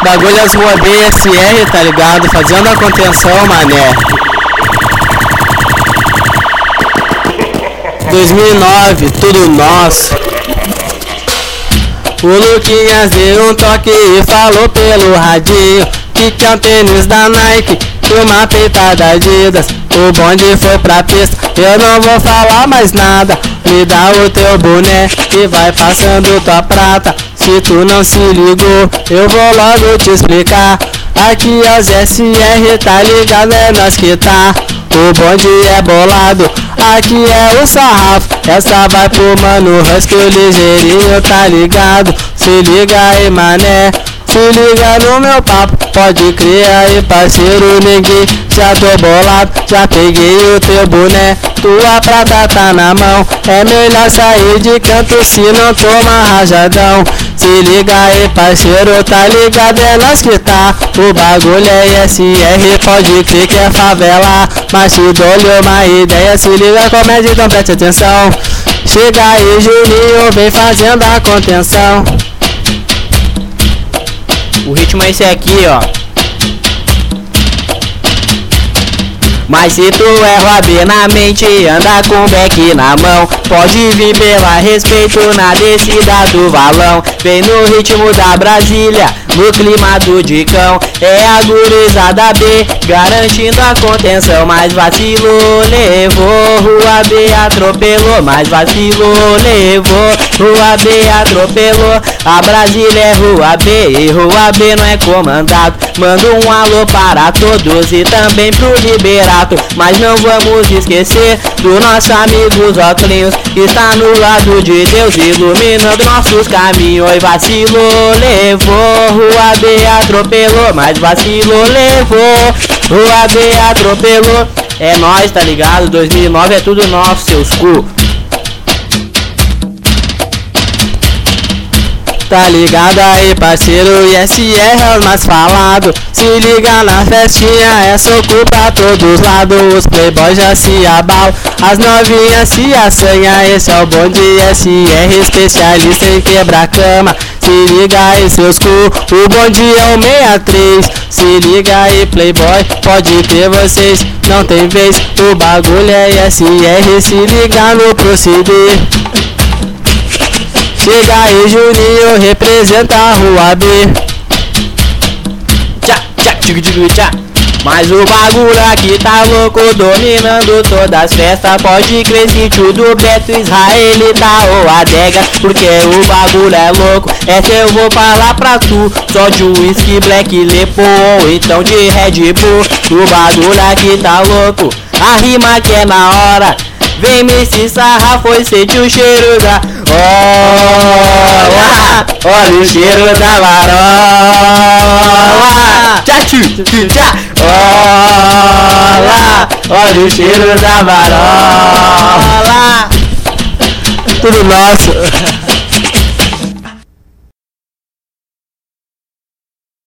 Bagulho as rua BSR, tá ligado? Fazendo a contenção, mané. 2009, tudo nosso. O Luquinhas deu um toque e falou pelo radinho que tinha um tênis da Nike e uma peitada Adidas. O bonde foi pra pista, eu não vou falar mais nada. Me dá o teu boné e vai passando tua prata. Se tu não se ligou, eu vou logo te explicar. Aqui é os SR, tá ligado? É nós que tá. O bonde é bolado, aqui é o sarrafo. Essa vai pro mano Husky, o ligeirinho, tá ligado? Se liga aí, mané, se liga no meu papo. Pode crer aí, parceiro, ninguém. Já tô bolado, já peguei o teu boné. Tua prata tá na mão, é melhor sair de canto se não toma rajadão. Se liga aí, parceiro, tá ligado? É nós que tá. O bagulho é SR, pode crer que é favela. Mas te dou-lhe uma ideia, se liga com média, então preste atenção. Chega aí, Juninho, vem fazendo a contenção. O ritmo é esse aqui, ó. Mas se tu é Roab na mente, anda com beck na mão, pode vir pela respeito na descida do valão. Vem no ritmo da Brasília, no clima do Dicão. É a gurizada B, garantindo a contenção. Mas vacilou, levou, Rua B atropelou. Mas vacilou, levou, Rua B atropelou. A Brasília é Rua B e Rua B não é comandado. Manda um alô para todos e também pro Liberato. Mas não vamos esquecer do nosso amigo Zóclinhos, que está no lado de Deus, iluminando nossos caminhos. E vacilou, levou, Rua B atropelou. Mas vacilou, levou, Rua B atropelou. É nóis, tá ligado? 2009 é tudo nosso, seus cu. Tá ligado aí, parceiro, ISR é o mais falado. Se liga na festinha, é soco pra todos lados. Os playboys já se abalam, as novinhas se assanham. Esse é o bonde SR, especialista em quebrar cama. Se liga aí, seus cu, o bonde é o 63. Se liga aí, playboy, pode ter vocês, não tem vez. O bagulho é SR, se liga no proceder. Chega aí, Juninho, representa a Rua B. Tchá, tchá, tchic, tchic, tchá. Mas o bagulho aqui tá louco, dominando todas as festas. Pode crer, sítio do Beto, Israelita ou adega, porque o bagulho é louco. Essa eu vou falar pra tu, só de whisky, black, lepo ou então de Red Bull. O bagulho aqui tá louco, a rima que é na hora. Vem me se sarrar, foi sentir o cheiro da... Olha o cheiro da varola. Tchá, tchá. Olha o cheiro da varola. Tudo nosso.